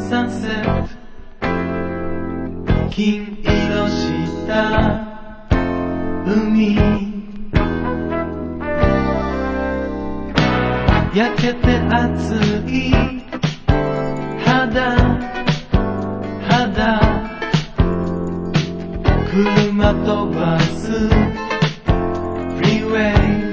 サンセット金色した海焼けて熱い肌車飛ばすフリーウェイ